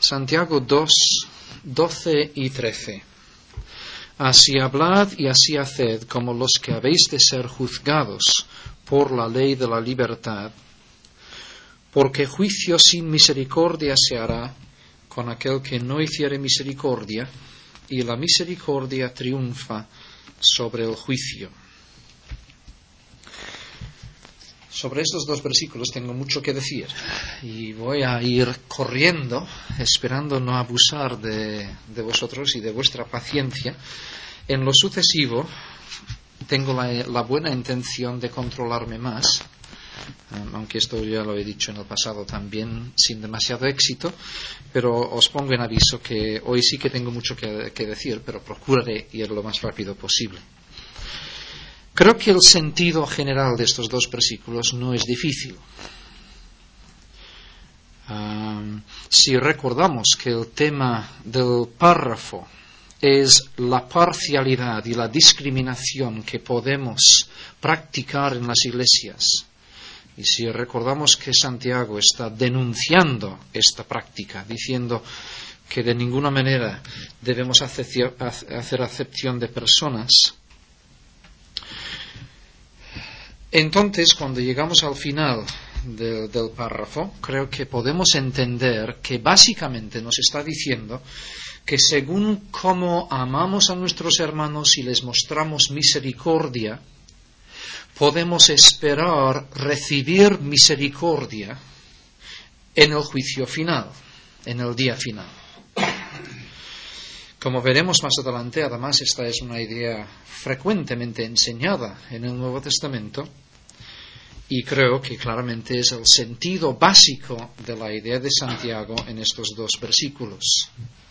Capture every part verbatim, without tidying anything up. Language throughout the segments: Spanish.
Santiago dos, doce y trece. Así hablad y así haced como los que habéis de ser juzgados por la ley de la libertad, porque juicio sin misericordia se hará con aquel que no hiciere misericordia, y la misericordia triunfa sobre el juicio. Sobre estos dos versículos tengo mucho que decir y voy a ir corriendo, esperando no abusar de, de vosotros y de vuestra paciencia. En lo sucesivo tengo la, la buena intención de controlarme más, aunque esto ya lo he dicho en el pasado también sin demasiado éxito, pero os pongo en aviso que hoy sí que tengo mucho que, que decir, pero procuraré ir lo más rápido posible. Creo que el sentido general de estos dos versículos no es difícil. Um, si recordamos que el tema del párrafo es la parcialidad y la discriminación que podemos practicar en las iglesias, y si recordamos que Santiago está denunciando esta práctica, diciendo que de ninguna manera debemos hacer acepción de personas, entonces, cuando llegamos al final de, del párrafo, creo que podemos entender que básicamente nos está diciendo que según cómo amamos a nuestros hermanos y les mostramos misericordia, podemos esperar recibir misericordia en el juicio final, en el día final. Como veremos más adelante, además, esta es una idea frecuentemente enseñada en el Nuevo Testamento y creo que claramente es el sentido básico de la idea de Santiago en estos dos versículos.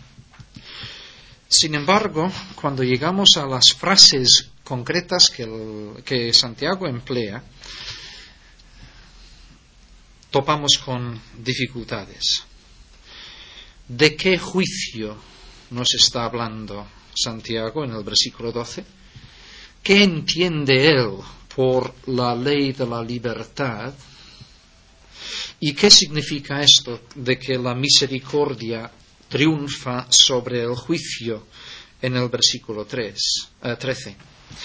Sin embargo, cuando llegamos a las frases concretas que, el, que Santiago emplea, topamos con dificultades. ¿De qué juicio nos está hablando Santiago en el versículo doce? ¿Qué entiende él por la ley de la libertad? ¿Y qué significa esto de que la misericordia triunfa sobre el juicio en el versículo tres, eh, trece?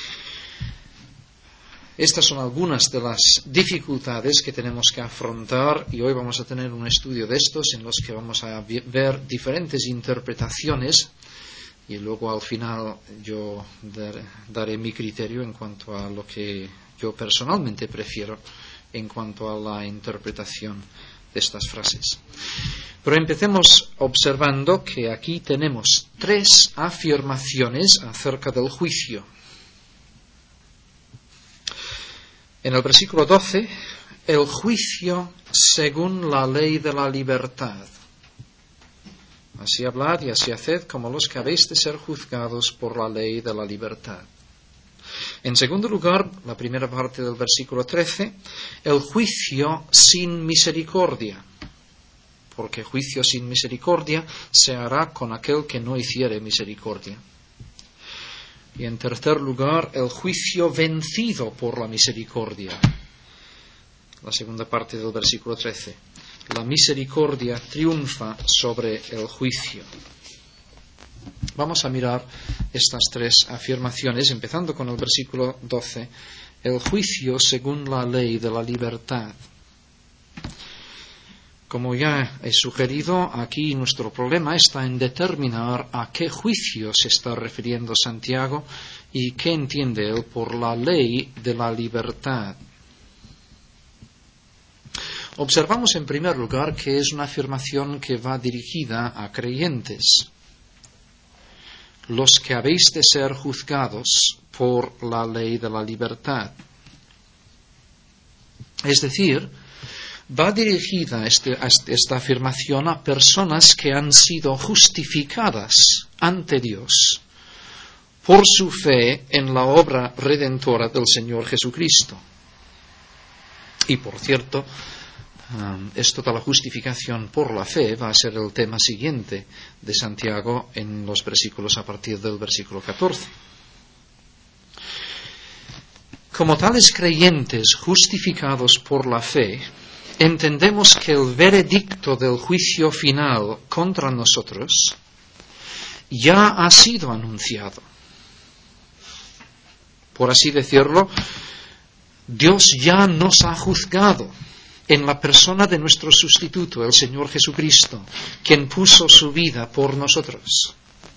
Estas son algunas de las dificultades que tenemos que afrontar y hoy vamos a tener un estudio de estos en los que vamos a ver diferentes interpretaciones y luego al final yo dar, daré mi criterio en cuanto a lo que yo personalmente prefiero en cuanto a la interpretación de estas frases. Pero empecemos observando que aquí tenemos tres afirmaciones acerca del juicio. En el versículo doce, el juicio según la ley de la libertad. Así hablad y así haced como los que habéis de ser juzgados por la ley de la libertad. En segundo lugar, la primera parte del versículo trece, el juicio sin misericordia. Porque juicio sin misericordia se hará con aquel que no hiciere misericordia. Y en tercer lugar, el juicio vencido por la misericordia. La segunda parte del versículo trece. La misericordia triunfa sobre el juicio. Vamos a mirar estas tres afirmaciones, empezando con el versículo doce. El juicio según la ley de la libertad. Como ya he sugerido, aquí nuestro problema está en determinar a qué juicio se está refiriendo Santiago y qué entiende él por la ley de la libertad. Observamos en primer lugar que es una afirmación que va dirigida a creyentes. Los que habéis de ser juzgados por la ley de la libertad. Es decir, va dirigida este, esta afirmación a personas que han sido justificadas ante Dios por su fe en la obra redentora del Señor Jesucristo. Y por cierto, um, esto de la justificación por la fe va a ser el tema siguiente de Santiago en los versículos a partir del versículo catorce. Como tales creyentes justificados por la fe, entendemos que el veredicto del juicio final contra nosotros ya ha sido anunciado. Por así decirlo, Dios ya nos ha juzgado en la persona de nuestro sustituto, el Señor Jesucristo, quien puso su vida por nosotros.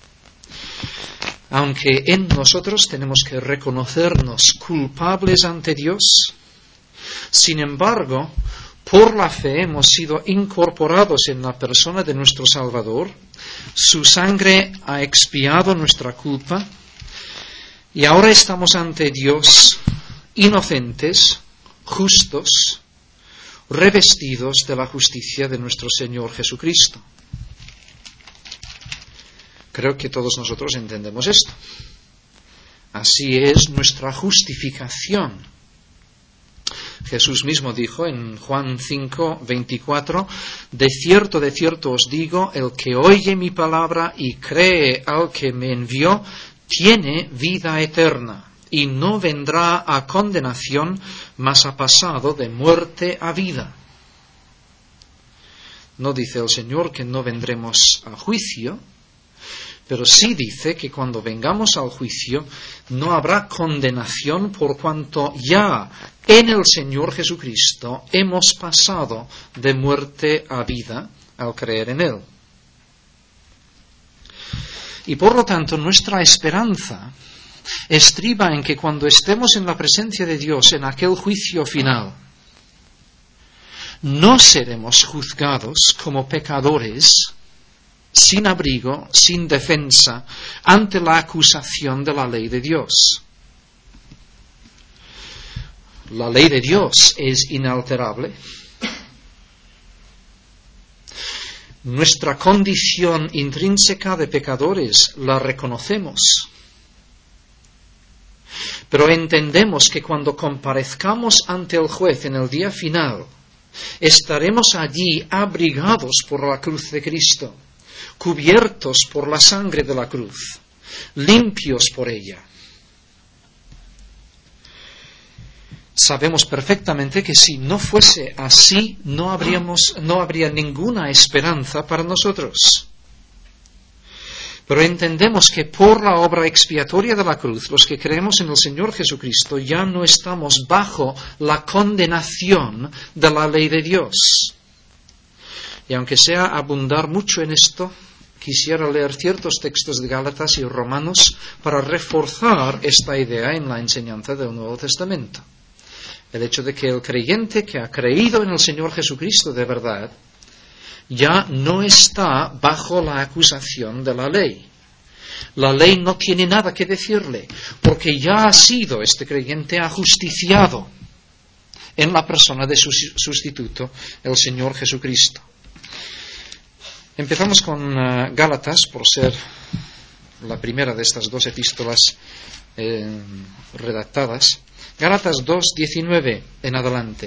Aunque en nosotros tenemos que reconocernos culpables ante Dios, sin embargo, por la fe hemos sido incorporados en la persona de nuestro Salvador, su sangre ha expiado nuestra culpa, y ahora estamos ante Dios inocentes, justos, revestidos de la justicia de nuestro Señor Jesucristo. Creo que todos nosotros entendemos esto. Así es nuestra justificación. Jesús mismo dijo en Juan cinco, veinticuatro, de cierto, de cierto os digo, el que oye mi palabra y cree al que me envió, tiene vida eterna, y no vendrá a condenación, mas ha pasado de muerte a vida. No dice el Señor que no vendremos a juicio, pero sí dice que cuando vengamos al juicio no habrá condenación por cuanto ya en el Señor Jesucristo hemos pasado de muerte a vida al creer en Él. Y por lo tanto nuestra esperanza estriba en que cuando estemos en la presencia de Dios en aquel juicio final, no seremos juzgados como pecadores sin abrigo, sin defensa, ante la acusación de la ley de Dios. La ley de Dios es inalterable. Nuestra condición intrínseca de pecadores la reconocemos. Pero entendemos que cuando comparezcamos ante el juez en el día final, estaremos allí abrigados por la cruz de Cristo, cubiertos por la sangre de la cruz, limpios por ella. Sabemos perfectamente que si no fuese así, no habríamos, no habría ninguna esperanza para nosotros. Pero entendemos que por la obra expiatoria de la cruz, los que creemos en el Señor Jesucristo, ya no estamos bajo la condenación de la ley de Dios. Y aunque sea abundar mucho en esto, quisiera leer ciertos textos de Gálatas y Romanos para reforzar esta idea en la enseñanza del Nuevo Testamento. El hecho de que el creyente que ha creído en el Señor Jesucristo de verdad ya no está bajo la acusación de la ley. La ley no tiene nada que decirle, porque ya ha sido este creyente ajusticiado en la persona de su sustituto, el Señor Jesucristo. Empezamos con uh, Gálatas, por ser la primera de estas dos epístolas eh, redactadas. Gálatas dos, diecinueve en adelante.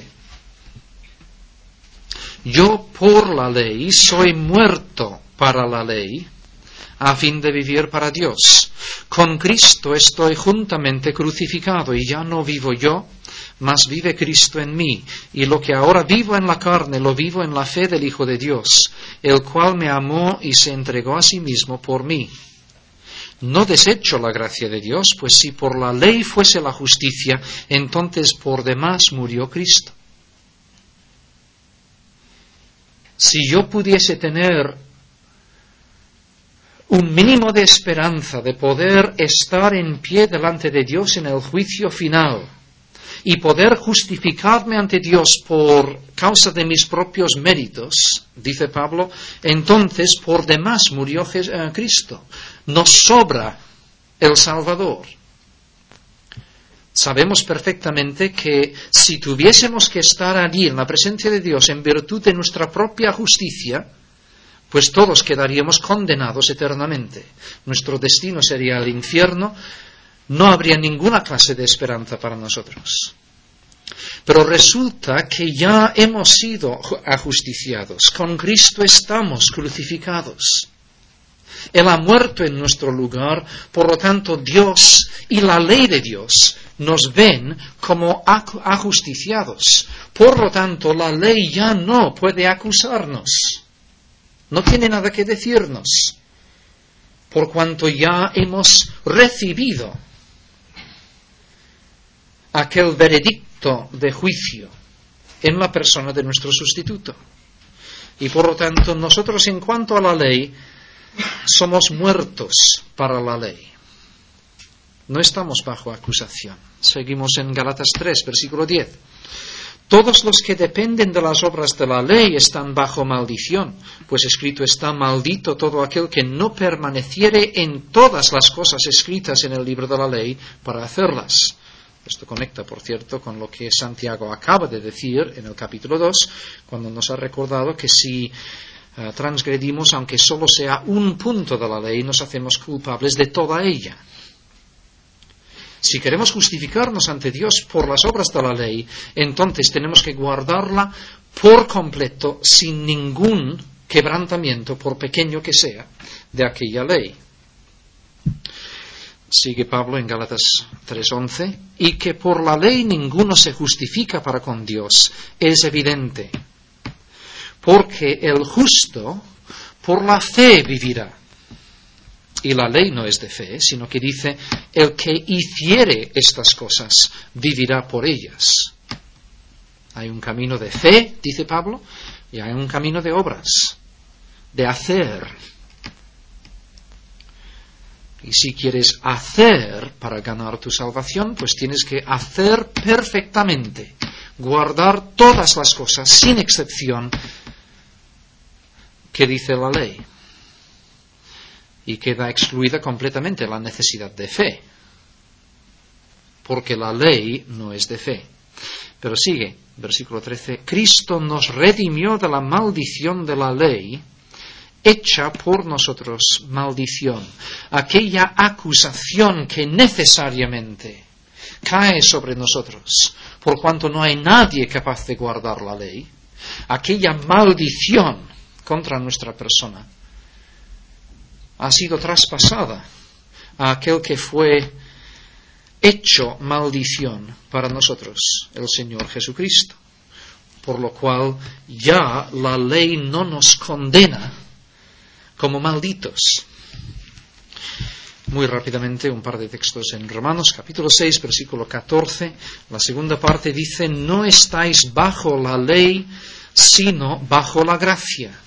Yo por la ley soy muerto para la ley, a fin de vivir para Dios. Con Cristo estoy juntamente crucificado, y ya no vivo yo, mas vive Cristo en mí, y lo que ahora vivo en la carne lo vivo en la fe del Hijo de Dios, el cual me amó y se entregó a sí mismo por mí. No desecho la gracia de Dios, pues si por la ley fuese la justicia, entonces por demás murió Cristo. Si yo pudiese tener un mínimo de esperanza de poder estar en pie delante de Dios en el juicio final y poder justificarme ante Dios por causa de mis propios méritos, dice Pablo, entonces por demás murió Cristo. Nos sobra el Salvador. Sabemos perfectamente que si tuviésemos que estar allí en la presencia de Dios en virtud de nuestra propia justicia, pues todos quedaríamos condenados eternamente. Nuestro destino sería el infierno, no habría ninguna clase de esperanza para nosotros. Pero resulta que ya hemos sido ajusticiados, con Cristo estamos crucificados. Él ha muerto en nuestro lugar, por lo tanto Dios y la ley de Dios nos ven como ajusticiados. Por lo tanto, la ley ya no puede acusarnos. No tiene nada que decirnos, por cuanto ya hemos recibido aquel veredicto de juicio en la persona de nuestro sustituto. Y por lo tanto, nosotros en cuanto a la ley, somos muertos para la ley. No estamos bajo acusación. Seguimos en Gálatas tres, versículo diez. Todos los que dependen de las obras de la ley están bajo maldición, pues escrito está: maldito todo aquel que no permaneciere en todas las cosas escritas en el libro de la ley para hacerlas. Esto conecta, por cierto, con lo que Santiago acaba de decir en el capítulo dos, cuando nos ha recordado que si uh, transgredimos, aunque solo sea un punto de la ley, nos hacemos culpables de toda ella. Si queremos justificarnos ante Dios por las obras de la ley, entonces tenemos que guardarla por completo, sin ningún quebrantamiento, por pequeño que sea, de aquella ley. Sigue Pablo en Gálatas tres once, y que por la ley ninguno se justifica para con Dios, es evidente, porque el justo por la fe vivirá. Y la ley no es de fe, sino que dice: el que hiciere estas cosas vivirá por ellas. Hay un camino de fe, dice Pablo, y hay un camino de obras, de hacer. Y si quieres hacer para ganar tu salvación, pues tienes que hacer perfectamente, guardar todas las cosas, sin excepción, que dice la ley. Y queda excluida completamente la necesidad de fe, porque la ley no es de fe. Pero sigue, versículo trece, Cristo nos redimió de la maldición de la ley, hecha por nosotros maldición, aquella acusación que necesariamente cae sobre nosotros, por cuanto no hay nadie capaz de guardar la ley, aquella maldición contra nuestra persona ha sido traspasada a aquel que fue hecho maldición para nosotros, el Señor Jesucristo. Por lo cual ya la ley no nos condena como malditos. Muy rápidamente un par de textos en Romanos capítulo seis, versículo catorce. La segunda parte dice: no estáis bajo la ley, sino bajo la gracia.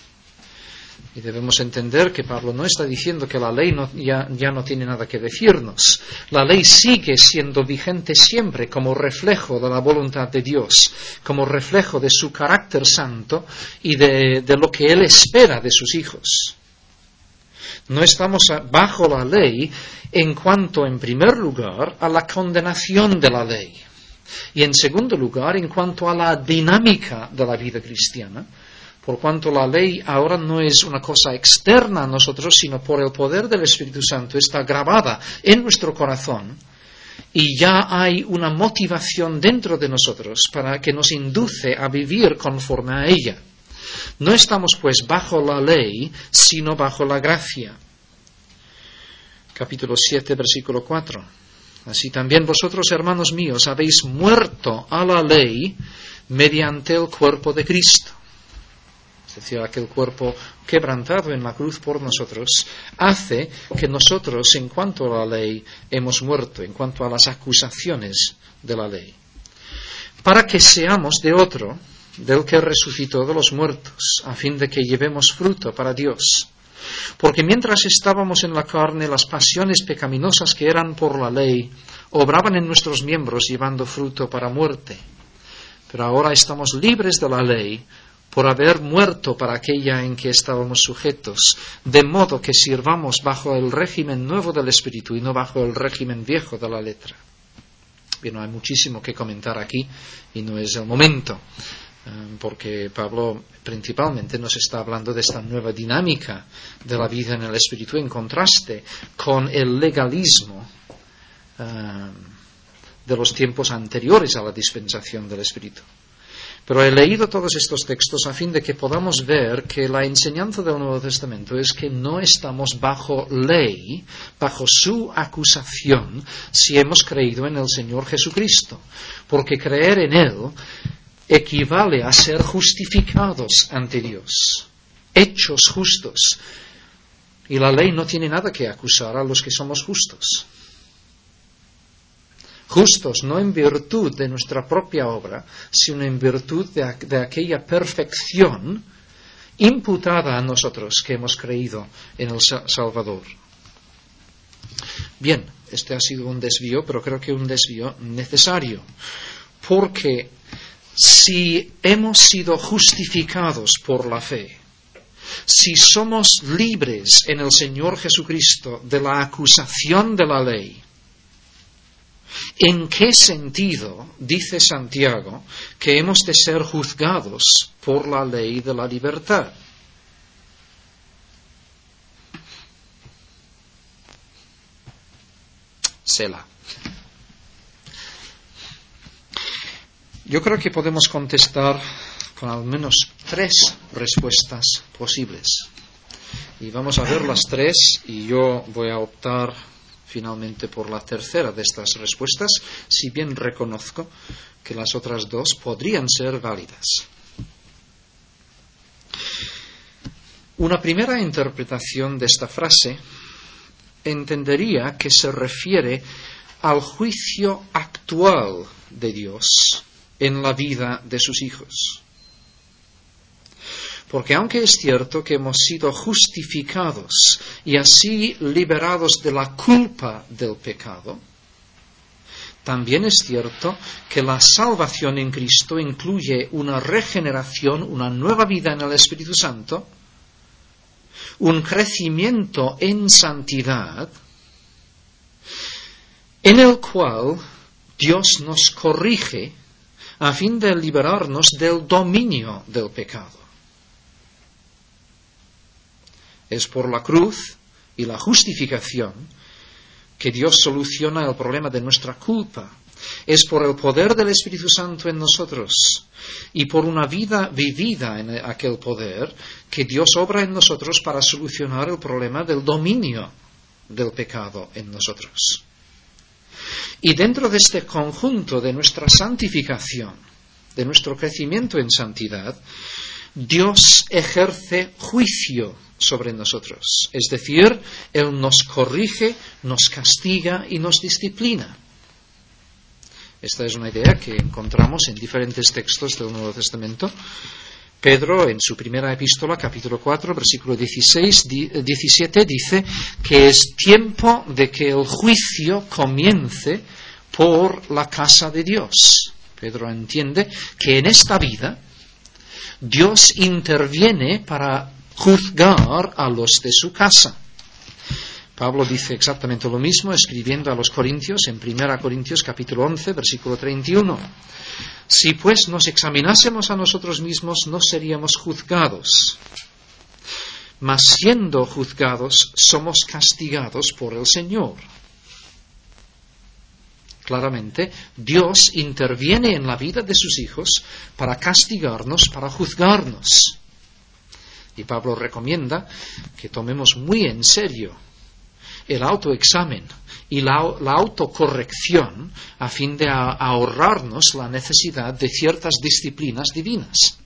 Y debemos entender que Pablo no está diciendo que la ley no, ya, ya no tiene nada que decirnos. La ley sigue siendo vigente siempre como reflejo de la voluntad de Dios, como reflejo de su carácter santo y de, de lo que Él espera de sus hijos. No estamos bajo la ley en cuanto, en primer lugar, a la condenación de la ley. Y en segundo lugar, en cuanto a la dinámica de la vida cristiana, por cuanto la ley ahora no es una cosa externa a nosotros, sino por el poder del Espíritu Santo está grabada en nuestro corazón y ya hay una motivación dentro de nosotros para que nos induce a vivir conforme a ella. No estamos pues bajo la ley, sino bajo la gracia. Capítulo siete, versículo cuatro. Así también vosotros, hermanos míos, habéis muerto a la ley mediante el cuerpo de Cristo. Es decir, aquel cuerpo quebrantado en la cruz por nosotros, hace que nosotros, en cuanto a la ley, hemos muerto, en cuanto a las acusaciones de la ley, para que seamos de otro, del que resucitó de los muertos, a fin de que llevemos fruto para Dios. Porque mientras estábamos en la carne, las pasiones pecaminosas que eran por la ley obraban en nuestros miembros, llevando fruto para muerte. Pero ahora estamos libres de la ley, por haber muerto para aquella en que estábamos sujetos, de modo que sirvamos bajo el régimen nuevo del Espíritu y no bajo el régimen viejo de la letra. Bien, hay muchísimo que comentar aquí y no es el momento, porque Pablo principalmente nos está hablando de esta nueva dinámica de la vida en el Espíritu en contraste con el legalismo uh, de los tiempos anteriores a la dispensación del Espíritu. Pero he leído todos estos textos a fin de que podamos ver que la enseñanza del Nuevo Testamento es que no estamos bajo ley, bajo su acusación, si hemos creído en el Señor Jesucristo. Porque creer en Él equivale a ser justificados ante Dios, hechos justos. Y la ley no tiene nada que acusar a los que somos justos. Justos no en virtud de nuestra propia obra, sino en virtud de, de aquella perfección imputada a nosotros que hemos creído en el Salvador. Bien, este ha sido un desvío, pero creo que un desvío necesario, porque si hemos sido justificados por la fe, si somos libres en el Señor Jesucristo de la acusación de la ley, ¿en qué sentido dice Santiago que hemos de ser juzgados por la ley de la libertad? Selah. Yo creo que podemos contestar con al menos tres respuestas posibles. Y vamos a ver las tres, y yo voy a optar finalmente por la tercera de estas respuestas, si bien reconozco que las otras dos podrían ser válidas. Una primera interpretación de esta frase entendería que se refiere al juicio actual de Dios en la vida de sus hijos. Porque aunque es cierto que hemos sido justificados y así liberados de la culpa del pecado, también es cierto que la salvación en Cristo incluye una regeneración, una nueva vida en el Espíritu Santo, un crecimiento en santidad, en el cual Dios nos corrige a fin de liberarnos del dominio del pecado. Es por la cruz y la justificación que Dios soluciona el problema de nuestra culpa. Es por el poder del Espíritu Santo en nosotros y por una vida vivida en aquel poder que Dios obra en nosotros para solucionar el problema del dominio del pecado en nosotros. Y dentro de este conjunto de nuestra santificación, de nuestro crecimiento en santidad, Dios ejerce juicio sobre nosotros. Es decir, Él nos corrige, nos castiga y nos disciplina. Esta es una idea que encontramos en diferentes textos del Nuevo Testamento. Pedro, en su primera epístola, capítulo cuatro, versículo dieciséis, diecisiete, dice que es tiempo de que el juicio comience por la casa de Dios. Pedro entiende que en esta vida Dios interviene para juzgar a los de su casa. Pablo dice exactamente lo mismo escribiendo a los Corintios en primera Corintios capítulo once, versículo treinta y uno. Si pues nos examinásemos a nosotros mismos, no seríamos juzgados. Mas siendo juzgados, somos castigados por el Señor. Claramente, Dios interviene en la vida de sus hijos para castigarnos, para juzgarnos. Y Pablo recomienda que tomemos muy en serio el autoexamen y la, la autocorrección a fin de a, ahorrarnos la necesidad de ciertas disciplinas divinas.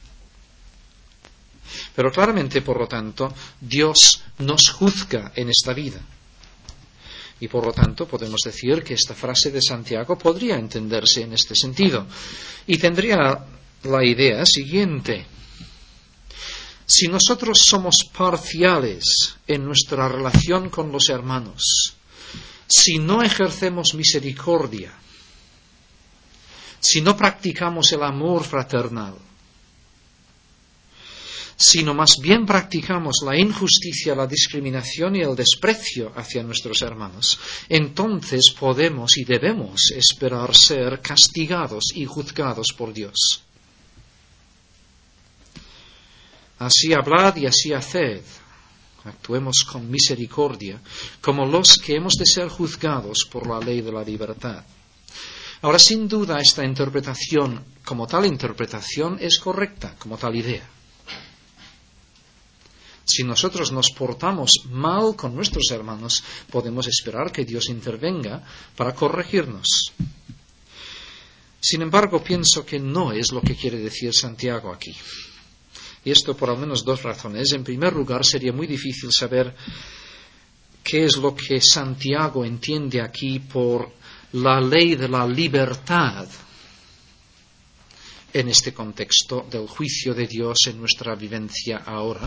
Pero claramente, por lo tanto, Dios nos juzga en esta vida. Y por lo tanto podemos decir que esta frase de Santiago podría entenderse en este sentido. Y tendría la idea siguiente. Si nosotros somos parciales en nuestra relación con los hermanos, si no ejercemos misericordia, si no practicamos el amor fraternal, sino más bien practicamos la injusticia, la discriminación y el desprecio hacia nuestros hermanos, entonces podemos y debemos esperar ser castigados y juzgados por Dios. Así hablad y así haced. Actuemos con misericordia, como los que hemos de ser juzgados por la ley de la libertad. Ahora, sin duda, esta interpretación, como tal interpretación, es correcta, como tal idea. Si nosotros nos portamos mal con nuestros hermanos, podemos esperar que Dios intervenga para corregirnos. Sin embargo, pienso que no es lo que quiere decir Santiago aquí. Y esto por al menos dos razones. En primer lugar, sería muy difícil saber qué es lo que Santiago entiende aquí por la ley de la libertad en este contexto del juicio de Dios en nuestra vivencia ahora.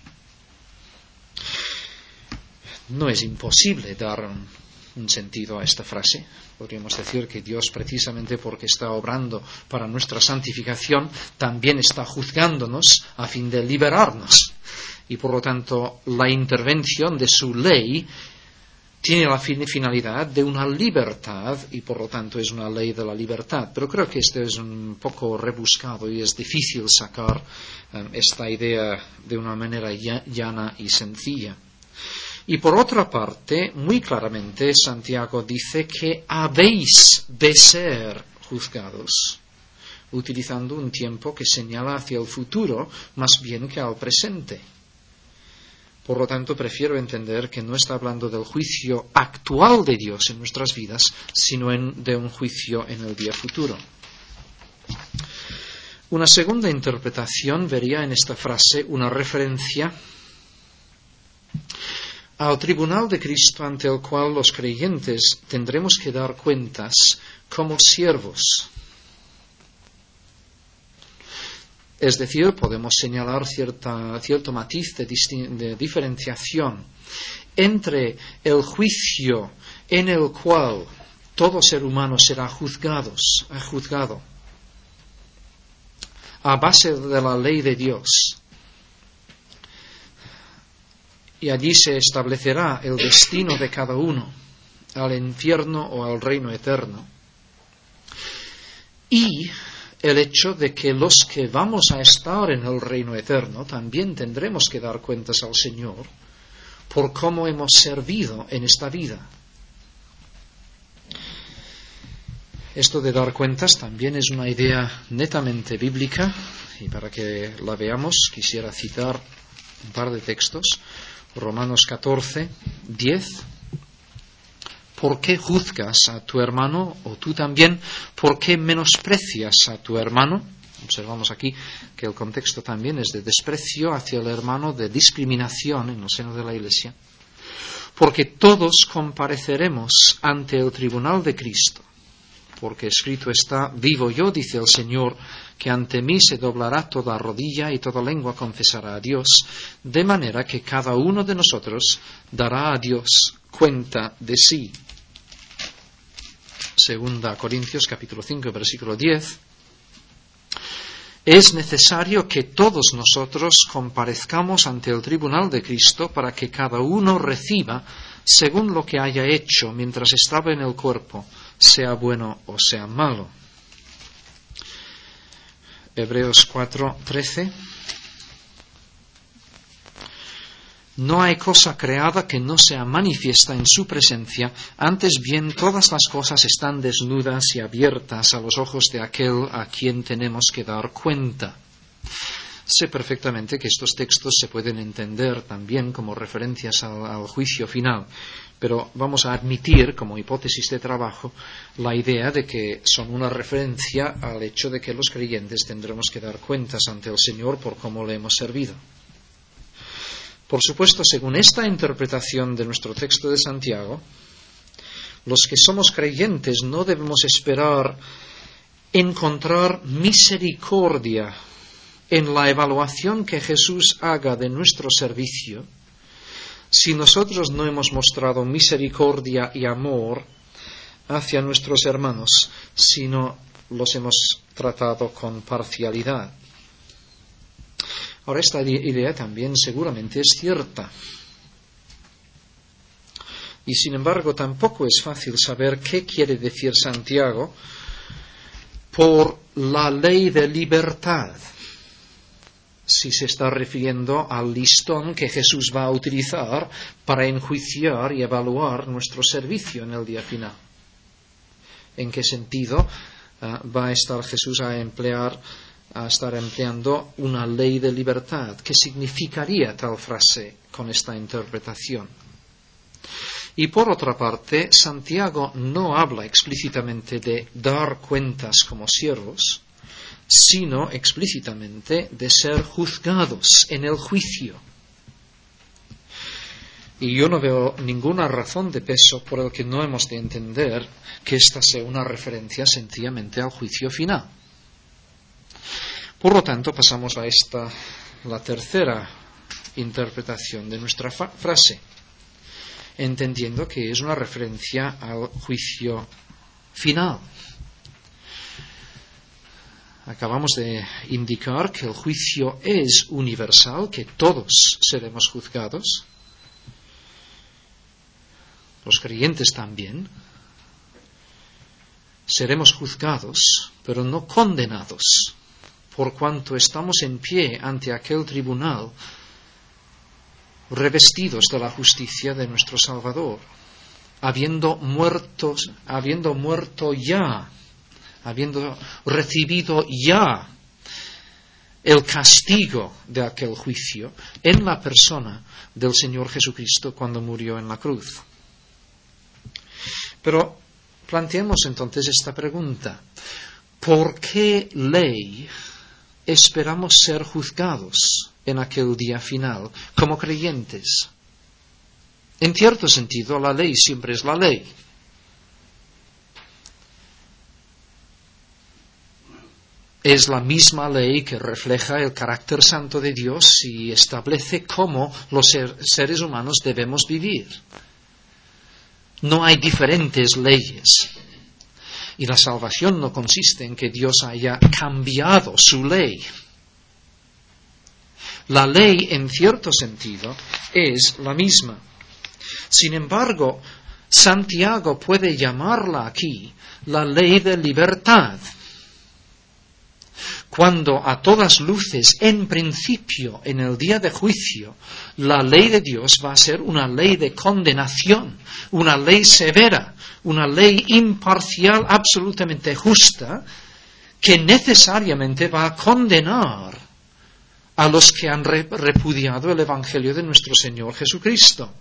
No es imposible dar un, un sentido a esta frase. Podríamos decir que Dios, precisamente porque está obrando para nuestra santificación, también está juzgándonos a fin de liberarnos. Y por lo tanto, la intervención de su ley tiene la finalidad de una libertad y por lo tanto es una ley de la libertad. Pero creo que esto es un poco rebuscado y es difícil sacar um, esta idea de una manera llana y sencilla. Y por otra parte, muy claramente, Santiago dice que habéis de ser juzgados, utilizando un tiempo que señala hacia el futuro más bien que al presente. Por lo tanto, prefiero entender que no está hablando del juicio actual de Dios en nuestras vidas, sino en, de un juicio en el día futuro. Una segunda interpretación vería en esta frase una referencia al tribunal de Cristo ante el cual los creyentes tendremos que dar cuentas como siervos. Es decir, podemos señalar cierta, cierto matiz de, distin- de diferenciación entre el juicio en el cual todo ser humano será juzgados, juzgado a base de la ley de Dios. Y allí se establecerá el destino de cada uno, al infierno o al reino eterno. Y el hecho de que los que vamos a estar en el reino eterno también tendremos que dar cuentas al Señor por cómo hemos servido en esta vida. Esto de dar cuentas también es una idea netamente bíblica, y para que la veamos quisiera citar un par de textos. Romanos catorce, diez. ¿Por qué juzgas a tu hermano? O tú también, ¿por qué menosprecias a tu hermano? Observamos aquí que el contexto también es de desprecio hacia el hermano, de discriminación en el seno de la Iglesia. Porque todos compareceremos ante el tribunal de Cristo. Porque escrito está, vivo yo, dice el Señor, que ante mí se doblará toda rodilla y toda lengua confesará a Dios, de manera que cada uno de nosotros dará a Dios cuenta de sí. Segunda Corintios capítulo cinco, versículo diez. Es necesario que todos nosotros comparezcamos ante el tribunal de Cristo para que cada uno reciba según lo que haya hecho mientras estaba en el cuerpo, sea bueno o sea malo. Hebreos cuatro, trece. No hay cosa creada que no sea manifiesta en su presencia, antes bien todas las cosas están desnudas y abiertas a los ojos de aquel a quien tenemos que dar cuenta. Sé perfectamente que estos textos se pueden entender también como referencias al, al juicio final, pero vamos a admitir como hipótesis de trabajo la idea de que son una referencia al hecho de que los creyentes tendremos que dar cuentas ante el Señor por cómo le hemos servido. Por supuesto, según esta interpretación de nuestro texto de Santiago, los que somos creyentes no debemos esperar encontrar misericordia en la evaluación que Jesús haga de nuestro servicio si nosotros no hemos mostrado misericordia y amor hacia nuestros hermanos, sino los hemos tratado con parcialidad. Ahora, esta idea también seguramente es cierta. Y sin embargo, tampoco es fácil saber qué quiere decir Santiago por la ley de libertad, si se está refiriendo al listón que Jesús va a utilizar para enjuiciar y evaluar nuestro servicio en el día final. en qué sentido uh, va a estar Jesús a emplear, a estar empleando una ley de libertad. ¿Qué significaría tal frase con esta interpretación? Y por otra parte, Santiago no habla explícitamente de dar cuentas como siervos, sino explícitamente de ser juzgados en el juicio. Y yo no veo ninguna razón de peso por el que no hemos de entender que esta sea una referencia sencillamente al juicio final. Por lo tanto, pasamos a esta, la tercera interpretación de nuestra fa- frase, entendiendo que es una referencia al juicio final. Acabamos de indicar que el juicio es universal, que todos seremos juzgados, los creyentes también. Seremos juzgados, pero no condenados, por cuanto estamos en pie ante aquel tribunal revestidos de la justicia de nuestro Salvador, habiendo muertos, habiendo muerto ya, habiendo recibido ya el castigo de aquel juicio en la persona del Señor Jesucristo cuando murió en la cruz. Pero planteemos entonces esta pregunta: ¿por qué ley esperamos ser juzgados en aquel día final como creyentes? En cierto sentido, la ley siempre es la ley. Es la misma ley que refleja el carácter santo de Dios y establece cómo los ser, seres humanos debemos vivir. No hay diferentes leyes. Y la salvación no consiste en que Dios haya cambiado su ley. La ley, en cierto sentido, es la misma. Sin embargo, Santiago puede llamarla aquí la ley de libertad, cuando a todas luces, en principio, en el día de juicio, la ley de Dios va a ser una ley de condenación, una ley severa, una ley imparcial, absolutamente justa, que necesariamente va a condenar a los que han repudiado el Evangelio de nuestro Señor Jesucristo.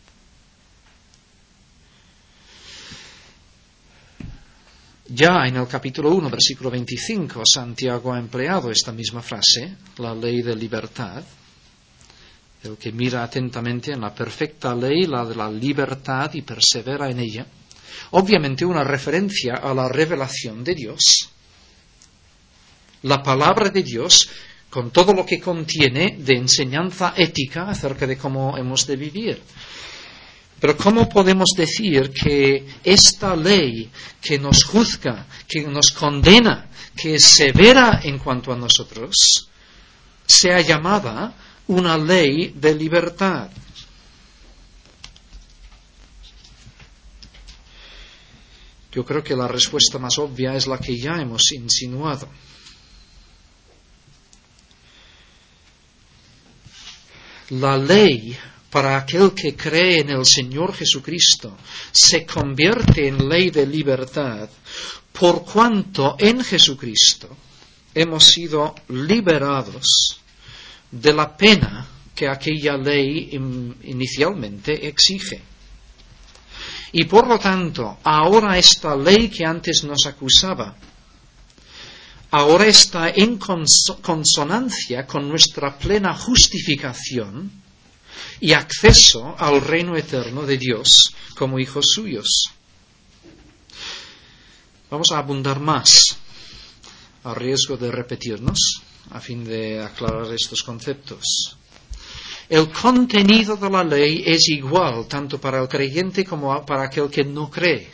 Ya en el capítulo uno, versículo veinticinco, Santiago ha empleado esta misma frase, la ley de libertad. El que mira atentamente en la perfecta ley, la de la libertad, y persevera en ella. Obviamente una referencia a la revelación de Dios. La palabra de Dios, con todo lo que contiene de enseñanza ética acerca de cómo hemos de vivir. Pero ¿cómo podemos decir que esta ley que nos juzga, que nos condena, que es severa en cuanto a nosotros, sea llamada una ley de libertad? Yo creo que la respuesta más obvia es la que ya hemos insinuado. La ley, para aquel que cree en el Señor Jesucristo, se convierte en ley de libertad por cuanto en Jesucristo hemos sido liberados de la pena que aquella ley inicialmente exige. Y por lo tanto, ahora esta ley que antes nos acusaba, ahora está en cons- consonancia con nuestra plena justificación y acceso al reino eterno de Dios como hijos suyos. Vamos a abundar más, a riesgo de repetirnos, a fin de aclarar estos conceptos. El contenido de la ley es igual tanto para el creyente como para aquel que no cree.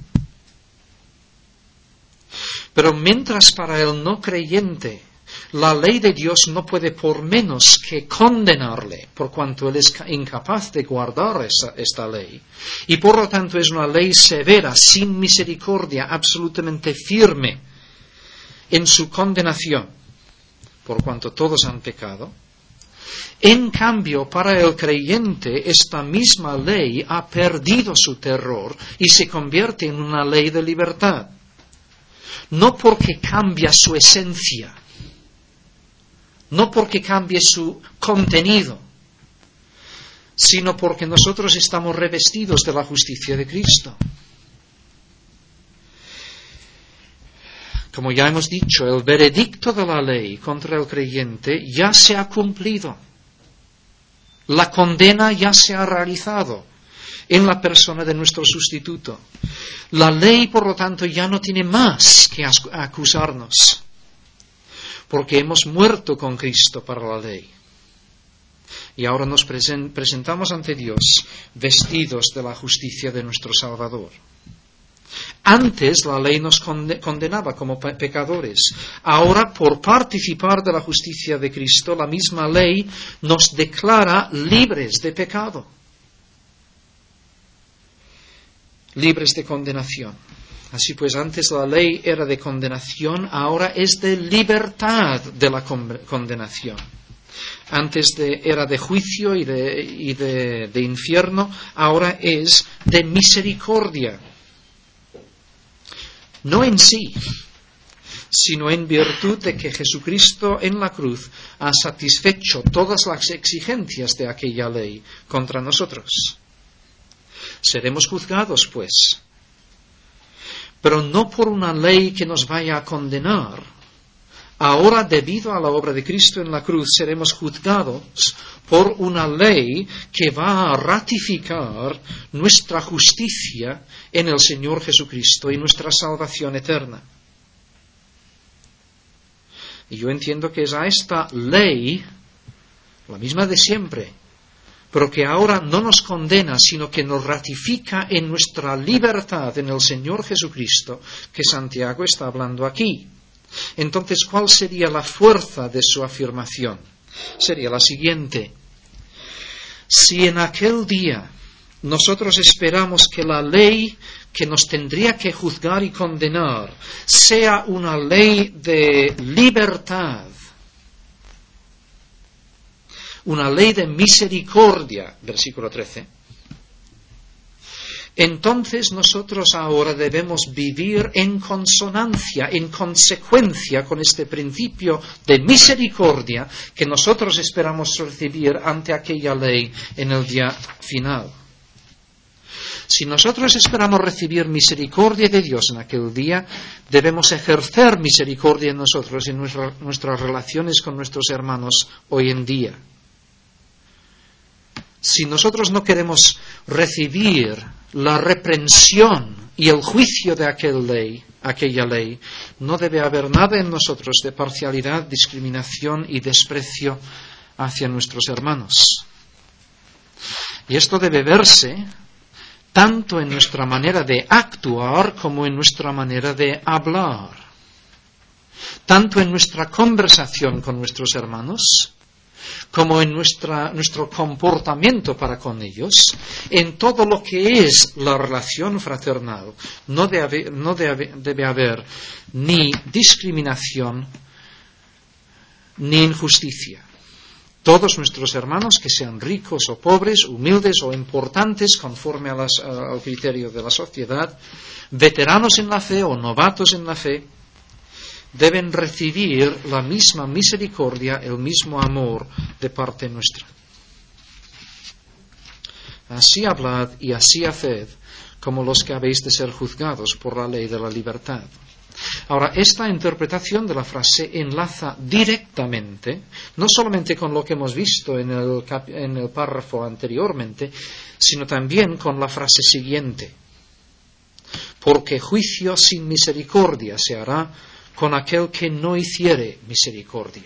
Pero mientras para el no creyente la ley de Dios no puede por menos que condenarle, por cuanto él es incapaz de guardar esa, esta ley, y por lo tanto es una ley severa, sin misericordia, absolutamente firme en su condenación, por cuanto todos han pecado. En cambio, para el creyente, esta misma ley ha perdido su terror y se convierte en una ley de libertad. No porque cambia su esencia, no porque cambie su contenido, sino porque nosotros estamos revestidos de la justicia de Cristo. Como ya hemos dicho, el veredicto de la ley contra el creyente ya se ha cumplido. La condena ya se ha realizado en la persona de nuestro sustituto. La ley, por lo tanto, ya no tiene más que acusarnos, porque hemos muerto con Cristo para la ley. Y ahora nos presentamos ante Dios vestidos de la justicia de nuestro Salvador. Antes la ley nos condenaba como pecadores. Ahora, por participar de la justicia de Cristo, la misma ley nos declara libres de pecado, libres de condenación. Así pues, antes la ley era de condenación, ahora es de libertad de la condenación. Antes de, era de juicio y, de, y de, de infierno, ahora es de misericordia. No en sí, sino en virtud de que Jesucristo en la cruz ha satisfecho todas las exigencias de aquella ley contra nosotros. Seremos juzgados, pues, pero no por una ley que nos vaya a condenar. Ahora, debido a la obra de Cristo en la cruz, seremos juzgados por una ley que va a ratificar nuestra justicia en el Señor Jesucristo y nuestra salvación eterna. Y yo entiendo que es a esta ley, la misma de siempre, pero que ahora no nos condena, sino que nos ratifica en nuestra libertad en el Señor Jesucristo, que Santiago está hablando aquí. Entonces, ¿cuál sería la fuerza de su afirmación? Sería la siguiente: si en aquel día nosotros esperamos que la ley que nos tendría que juzgar y condenar sea una ley de libertad, una ley de misericordia, versículo trece, entonces nosotros ahora debemos vivir en consonancia, en consecuencia con este principio de misericordia que nosotros esperamos recibir ante aquella ley en el día final. Si nosotros esperamos recibir misericordia de Dios en aquel día, debemos ejercer misericordia en nosotros, en nuestra, nuestras relaciones con nuestros hermanos hoy en día. Si nosotros no queremos recibir la reprensión y el juicio de aquella ley, aquella ley, no debe haber nada en nosotros de parcialidad, discriminación y desprecio hacia nuestros hermanos. Y esto debe verse tanto en nuestra manera de actuar como en nuestra manera de hablar, tanto en nuestra conversación con nuestros hermanos como en nuestra, nuestro comportamiento para con ellos, en todo lo que es la relación fraternal. No debe, no debe, debe haber ni discriminación ni injusticia. Todos nuestros hermanos, que sean ricos o pobres, humildes o importantes, conforme a las, a, al criterio de la sociedad, veteranos en la fe o novatos en la fe, deben recibir la misma misericordia, el mismo amor de parte nuestra. Así hablad y así haced, como los que habéis de ser juzgados por la ley de la libertad. Ahora, esta interpretación de la frase enlaza directamente, no solamente con lo que hemos visto en el, cap- en el párrafo anteriormente, sino también con la frase siguiente: porque juicio sin misericordia se hará con aquel que no hiciere misericordia.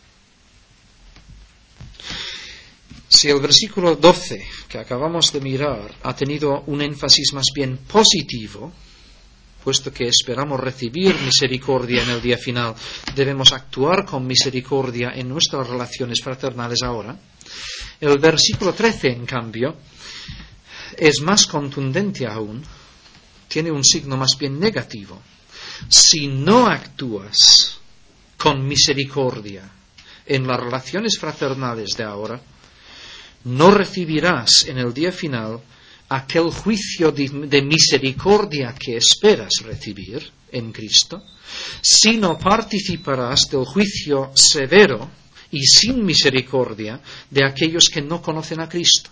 Si el versículo doce que acabamos de mirar ha tenido un énfasis más bien positivo, puesto que esperamos recibir misericordia en el día final, debemos actuar con misericordia en nuestras relaciones fraternales ahora. El versículo trece, en cambio, es más contundente aún, tiene un signo más bien negativo. Si no actúas con misericordia en las relaciones fraternales de ahora, no recibirás en el día final aquel juicio de, de misericordia que esperas recibir en Cristo, sino participarás del juicio severo y sin misericordia de aquellos que no conocen a Cristo.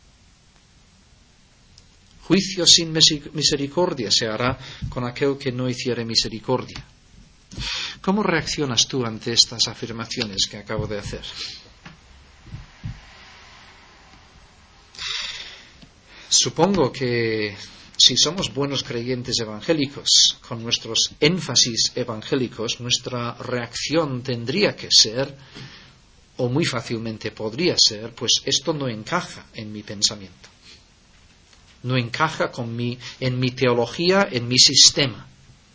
Juicio sin misericordia se hará con aquel que no hiciere misericordia. ¿Cómo reaccionas tú ante estas afirmaciones que acabo de hacer? Supongo que si somos buenos creyentes evangélicos, con nuestros énfasis evangélicos, nuestra reacción tendría que ser, o muy fácilmente podría ser, pues esto no encaja en mi pensamiento. No encaja con mi, en mi teología, en mi sistema.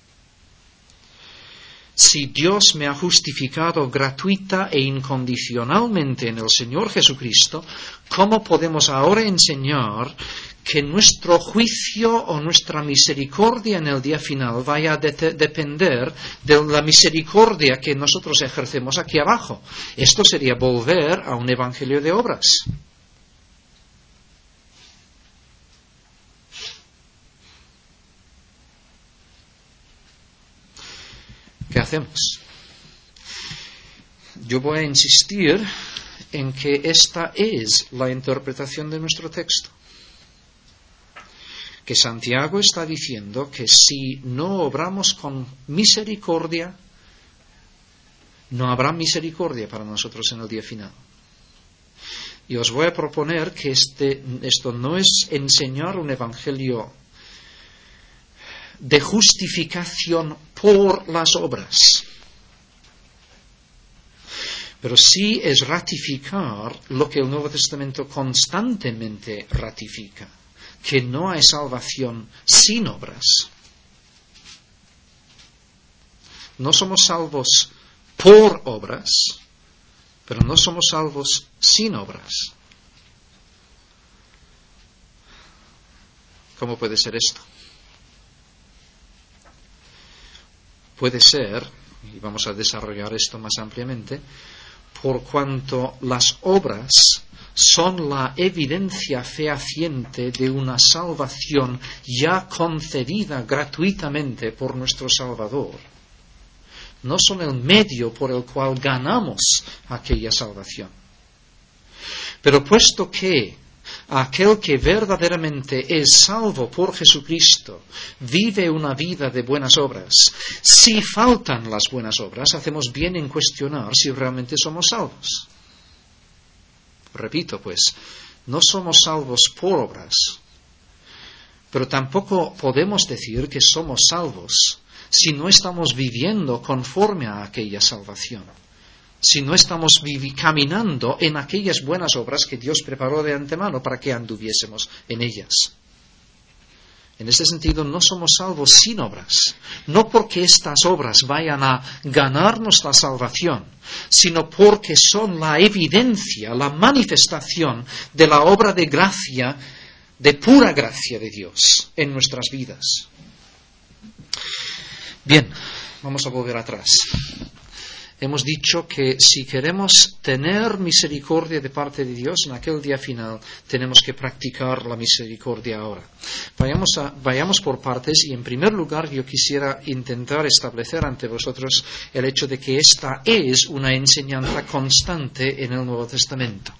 Si Dios me ha justificado gratuita e incondicionalmente en el Señor Jesucristo, ¿cómo podemos ahora enseñar que nuestro juicio o nuestra misericordia en el día final vaya a de- depender de la misericordia que nosotros ejercemos aquí abajo? Esto sería volver a un evangelio de obras. ¿Qué hacemos? Yo voy a insistir en que esta es la interpretación de nuestro texto. Que Santiago está diciendo que si no obramos con misericordia, no habrá misericordia para nosotros en el día final. Y os voy a proponer que este, esto no es enseñar un evangelio de justificación por las obras, pero sí es ratificar lo que el Nuevo Testamento constantemente ratifica, que no hay salvación sin obras. No somos salvos por obras, pero no somos salvos sin obras. ¿Cómo puede ser esto? Puede ser, y vamos a desarrollar esto más ampliamente, por cuanto las obras son la evidencia fehaciente de una salvación ya concedida gratuitamente por nuestro Salvador. No son el medio por el cual ganamos aquella salvación. Pero puesto que aquel que verdaderamente es salvo por Jesucristo vive una vida de buenas obras, si faltan las buenas obras, hacemos bien en cuestionar si realmente somos salvos. Repito, pues, no somos salvos por obras, pero tampoco podemos decir que somos salvos si no estamos viviendo conforme a aquella salvación, si no estamos vivi- caminando en aquellas buenas obras que Dios preparó de antemano para que anduviésemos en ellas. En ese sentido, no somos salvos sin obras, no porque estas obras vayan a ganarnos la salvación, sino porque son la evidencia, la manifestación de la obra de gracia, de pura gracia de Dios en nuestras vidas. Bien, vamos a volver atrás. Hemos dicho que si queremos tener misericordia de parte de Dios en aquel día final, tenemos que practicar la misericordia ahora. Vayamos, a, vayamos por partes, y en primer lugar yo quisiera intentar establecer ante vosotros el hecho de que esta es una enseñanza constante en el Nuevo Testamento.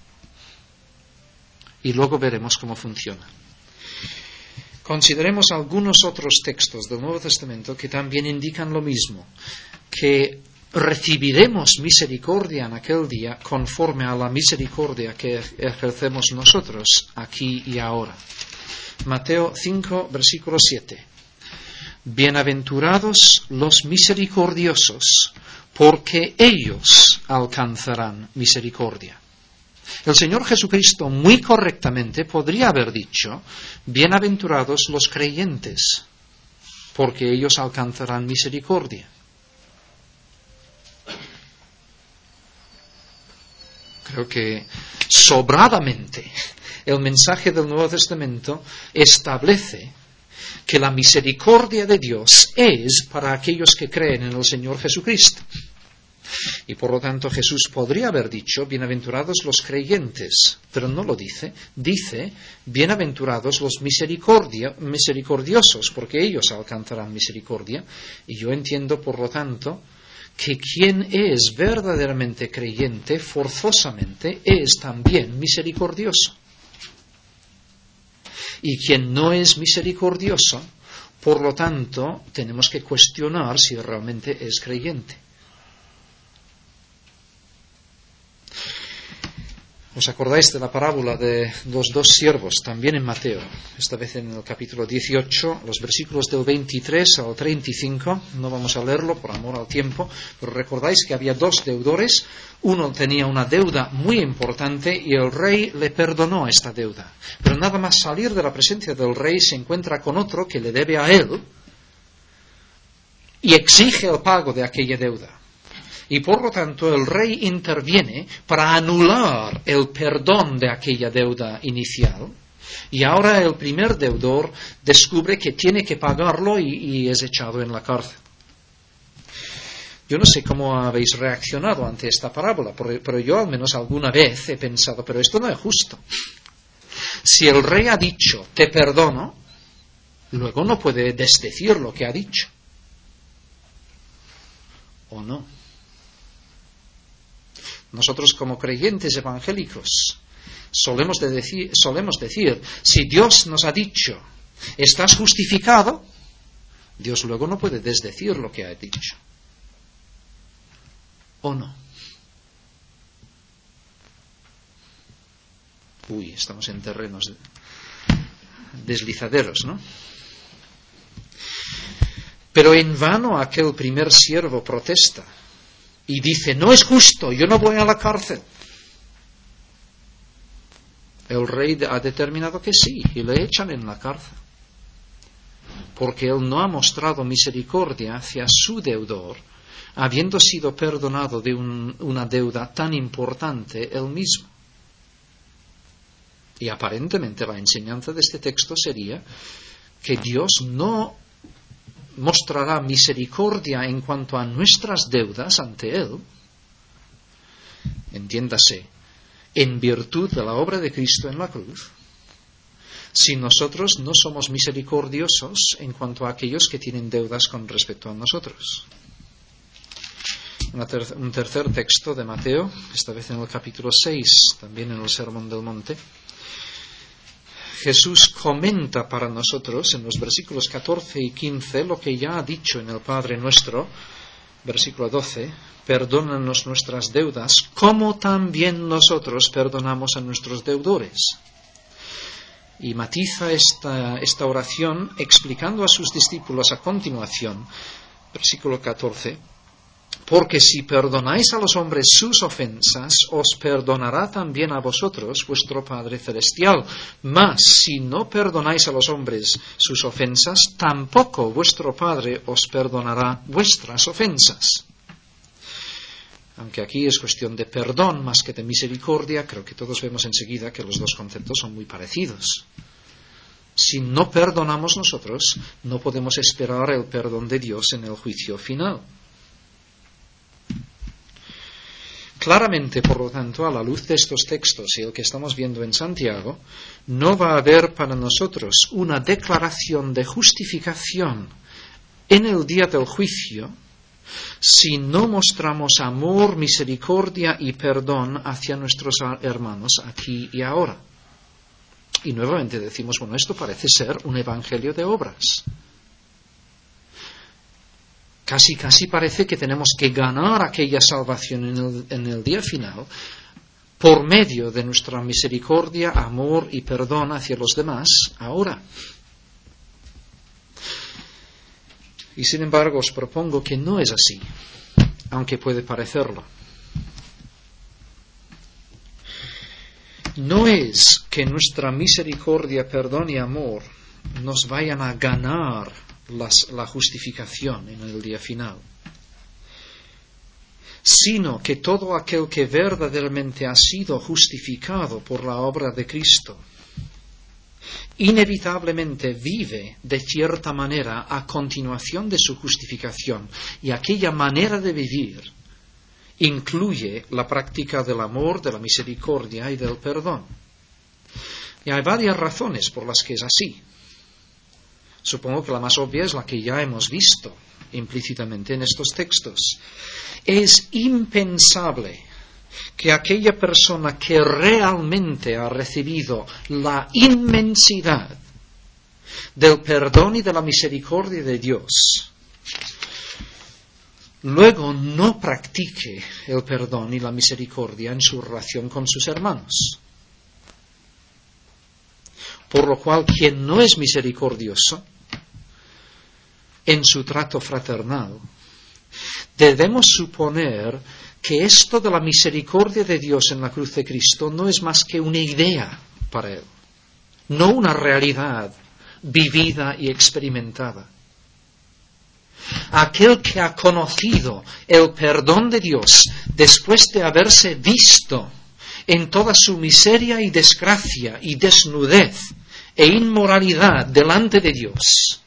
Y luego veremos cómo funciona. Consideremos algunos otros textos del Nuevo Testamento que también indican lo mismo, que recibiremos misericordia en aquel día conforme a la misericordia que ejercemos nosotros aquí y ahora. Mateo cinco, versículo siete. Bienaventurados los misericordiosos, porque ellos alcanzarán misericordia. El Señor Jesucristo muy correctamente podría haber dicho, bienaventurados los creyentes, porque ellos alcanzarán misericordia. Creo que sobradamente el mensaje del Nuevo Testamento establece que la misericordia de Dios es para aquellos que creen en el Señor Jesucristo. Y por lo tanto Jesús podría haber dicho, bienaventurados los creyentes, pero no lo dice. Dice, bienaventurados los misericordia, misericordiosos, porque ellos alcanzarán misericordia. Y yo entiendo, por lo tanto, que quien es verdaderamente creyente, forzosamente, es también misericordioso. Y quien no es misericordioso, por lo tanto, tenemos que cuestionar si realmente es creyente. ¿Os acordáis de la parábola de los dos siervos? También en Mateo, esta vez en el capítulo dieciocho, los versículos del veintitrés al treinta y cinco. No vamos a leerlo por amor al tiempo, pero recordáis que había dos deudores. Uno tenía una deuda muy importante y el rey le perdonó esta deuda. Pero nada más salir de la presencia del rey se encuentra con otro que le debe a él y exige el pago de aquella deuda. Y por lo tanto el rey interviene para anular el perdón de aquella deuda inicial. Y ahora el primer deudor descubre que tiene que pagarlo y, y es echado en la cárcel. Yo no sé cómo habéis reaccionado ante esta parábola, pero yo al menos alguna vez he pensado, pero esto no es justo. Si el rey ha dicho, te perdono, luego no puede desdecir lo que ha dicho. ¿O no? Nosotros como creyentes evangélicos solemos, de decir, solemos decir, si Dios nos ha dicho, estás justificado, Dios luego no puede desdecir lo que ha dicho. ¿O no? Uy, estamos en terrenos deslizaderos, ¿no? Pero en vano aquel primer siervo protesta y dice, no es justo, yo no voy a la cárcel. El rey ha determinado que sí, y le echan en la cárcel. Porque él no ha mostrado misericordia hacia su deudor, habiendo sido perdonado de un, una deuda tan importante él mismo. Y aparentemente la enseñanza de este texto sería que Dios no mostrará misericordia en cuanto a nuestras deudas ante Él, entiéndase, en virtud de la obra de Cristo en la cruz, si nosotros no somos misericordiosos en cuanto a aquellos que tienen deudas con respecto a nosotros. Una ter- un tercer texto de Mateo, esta vez en el capítulo seis, también en el Sermón del Monte. Jesús comenta para nosotros en los versículos catorce y quince lo que ya ha dicho en el Padre Nuestro, versículo doce, perdónanos nuestras deudas, como también nosotros perdonamos a nuestros deudores. Y matiza esta, esta oración explicando a sus discípulos a continuación, versículo catorce, porque si perdonáis a los hombres sus ofensas, os perdonará también a vosotros vuestro Padre Celestial. Mas si no perdonáis a los hombres sus ofensas, tampoco vuestro Padre os perdonará vuestras ofensas. Aunque aquí es cuestión de perdón más que de misericordia, creo que todos vemos enseguida que los dos conceptos son muy parecidos. Si no perdonamos nosotros, no podemos esperar el perdón de Dios en el juicio final. Claramente, por lo tanto, a la luz de estos textos y el que estamos viendo en Santiago, no va a haber para nosotros una declaración de justificación en el día del juicio si no mostramos amor, misericordia y perdón hacia nuestros hermanos aquí y ahora. Y nuevamente decimos, bueno, esto parece ser un evangelio de obras. Casi, casi parece que tenemos que ganar aquella salvación en el, en el día final por medio de nuestra misericordia, amor y perdón hacia los demás ahora. Y sin embargo os propongo que no es así, aunque puede parecerlo. No es que nuestra misericordia, perdón y amor nos vayan a ganar las, la justificación en el día final, sino que todo aquel que verdaderamente ha sido justificado por la obra de Cristo inevitablemente vive de cierta manera a continuación de su justificación, y aquella manera de vivir incluye la práctica del amor, de la misericordia y del perdón. Y hay varias razones por las que es así. Supongo que la más obvia es la que ya hemos visto implícitamente en estos textos. Es impensable que aquella persona que realmente ha recibido la inmensidad del perdón y de la misericordia de Dios, luego no practique el perdón y la misericordia en su relación con sus hermanos. Por lo cual, quien no es misericordioso en su trato fraternal, debemos suponer que esto de la misericordia de Dios en la cruz de Cristo no es más que una idea para él, no una realidad vivida y experimentada. Aquel que ha conocido el perdón de Dios después de haberse visto en toda su miseria y desgracia y desnudez e inmoralidad delante de Dios,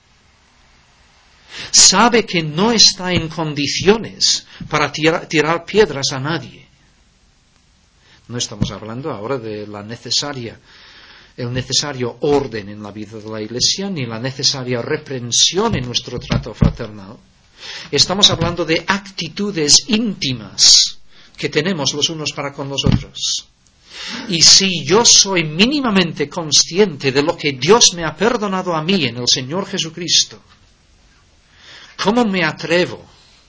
sabe que no está en condiciones para tirar, tirar piedras a nadie. No estamos hablando ahora de la necesaria, el necesario orden en la vida de la Iglesia, ni la necesaria reprensión en nuestro trato fraternal. Estamos hablando de actitudes íntimas que tenemos los unos para con los otros. Y si yo soy mínimamente consciente de lo que Dios me ha perdonado a mí en el Señor Jesucristo, ¿cómo me atrevo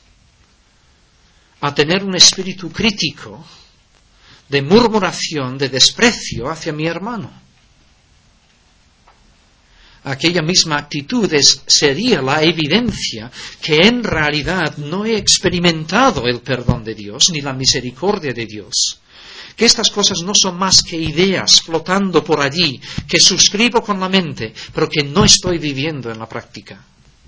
a tener un espíritu crítico de murmuración, de desprecio hacia mi hermano? Aquella misma actitud es, sería la evidencia que en realidad no he experimentado el perdón de Dios ni la misericordia de Dios. Que estas cosas no son más que ideas flotando por allí, que suscribo con la mente, pero que no estoy viviendo en la práctica.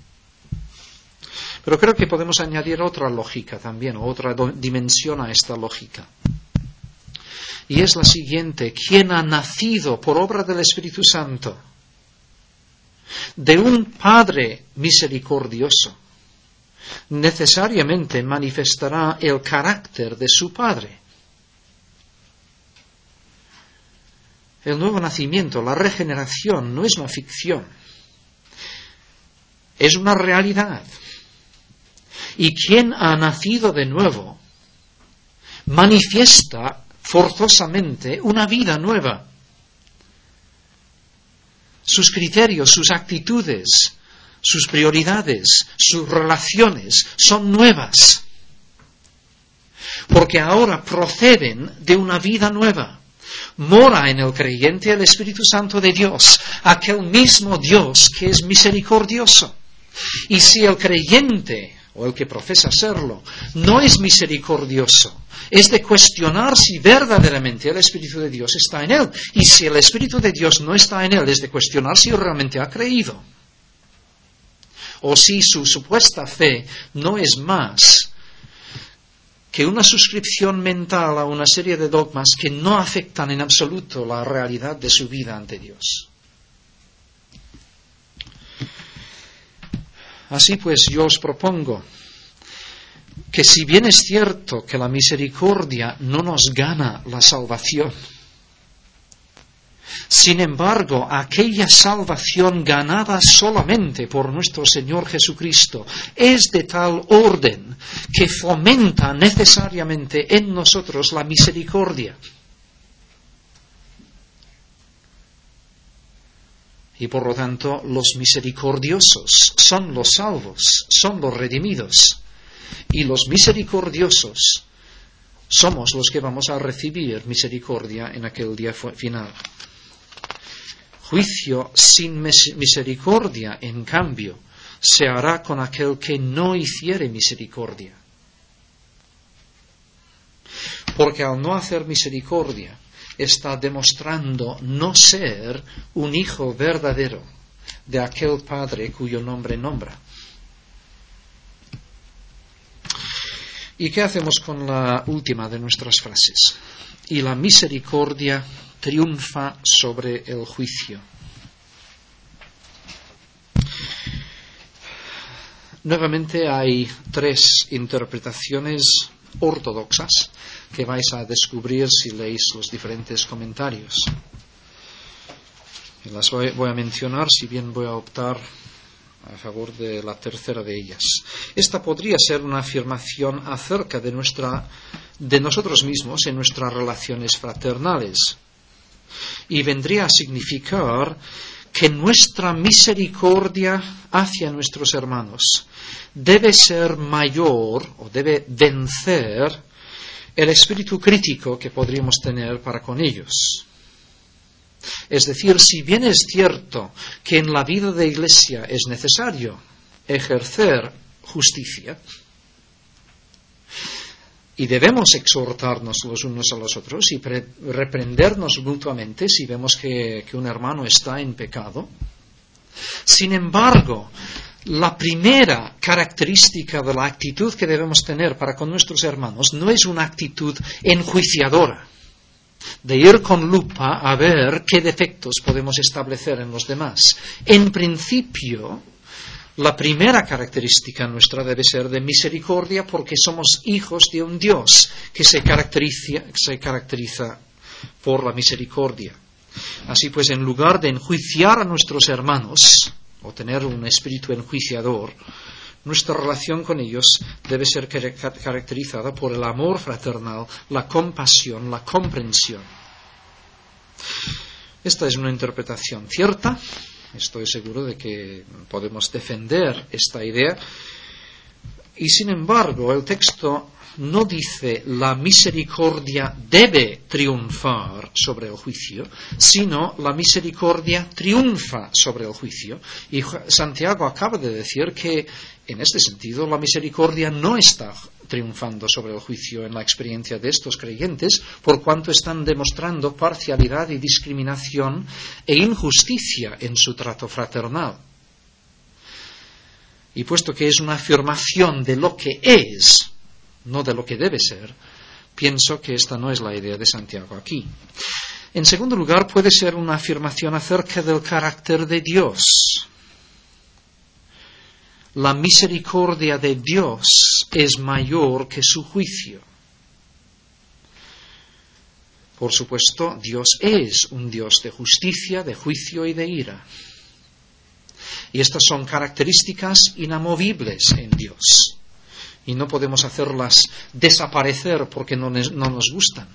Pero creo que podemos añadir otra lógica también, otra do- dimensión a esta lógica. Y es la siguiente: quien ha nacido por obra del Espíritu Santo de un Padre misericordioso, necesariamente manifestará el carácter de su Padre. El nuevo nacimiento, la regeneración, no es una ficción, es una realidad. Y quien ha nacido de nuevo manifiesta forzosamente una vida nueva. Sus criterios, sus actitudes, sus prioridades, sus relaciones son nuevas, porque ahora proceden de una vida nueva. Mora en el creyente el Espíritu Santo de Dios, aquel mismo Dios que es misericordioso. Y si el creyente, o el que profesa serlo, no es misericordioso, es de cuestionar si verdaderamente el Espíritu de Dios está en él. Y si el Espíritu de Dios no está en él, es de cuestionar si realmente ha creído. O si su supuesta fe no es más que una suscripción mental a una serie de dogmas que no afectan en absoluto la realidad de su vida ante Dios. Así pues, yo os propongo que si bien es cierto que la misericordia no nos gana la salvación, sin embargo, aquella salvación ganada solamente por nuestro Señor Jesucristo es de tal orden que fomenta necesariamente en nosotros la misericordia. Y por lo tanto, los misericordiosos son los salvos, son los redimidos. Y los misericordiosos somos los que vamos a recibir misericordia en aquel día final. Juicio sin misericordia, en cambio, se hará con aquel que no hiciere misericordia. Porque al no hacer misericordia, está demostrando no ser un hijo verdadero de aquel Padre cuyo nombre nombra. ¿Y qué hacemos con la última de nuestras frases? Y la misericordia triunfa sobre el juicio. Nuevamente hay tres interpretaciones ortodoxas que vais a descubrir si leéis los diferentes comentarios. Y las voy, voy a mencionar, si bien voy a optar a favor de la tercera de ellas. Esta podría ser una afirmación acerca de nuestra, de nosotros mismos en nuestras relaciones fraternales. Y vendría a significar que nuestra misericordia hacia nuestros hermanos debe ser mayor o debe vencer el espíritu crítico que podríamos tener para con ellos. Es decir, si bien es cierto que en la vida de iglesia es necesario ejercer justicia y debemos exhortarnos los unos a los otros y pre- reprendernos mutuamente si vemos que, que un hermano está en pecado, sin embargo, la primera característica de la actitud que debemos tener para con nuestros hermanos no es una actitud enjuiciadora, de ir con lupa a ver qué defectos podemos establecer en los demás. En principio, la primera característica nuestra debe ser de misericordia, porque somos hijos de un Dios que se caracteriza, se caracteriza por la misericordia. Así pues, en lugar de enjuiciar a nuestros hermanos o tener un espíritu enjuiciador, nuestra relación con ellos debe ser caracterizada por el amor fraternal, la compasión, la comprensión. Esta es una interpretación cierta. Estoy seguro de que podemos defender esta idea. Y sin embargo, el texto no dice la misericordia debe triunfar sobre el juicio, sino la misericordia triunfa sobre el juicio. Y Santiago acaba de decir que en este sentido la misericordia no está triunfando sobre el juicio en la experiencia de estos creyentes, por cuanto están demostrando parcialidad y discriminación e injusticia en su trato fraternal. Y puesto que es una afirmación de lo que es, no de lo que debe ser, pienso que esta no es la idea de Santiago aquí. En segundo lugar, puede ser una afirmación acerca del carácter de Dios. La misericordia de Dios es mayor que su juicio. Por supuesto, Dios es un Dios de justicia, de juicio y de ira. Y estas son características inamovibles en Dios. Y no podemos hacerlas desaparecer porque no, no nos gustan.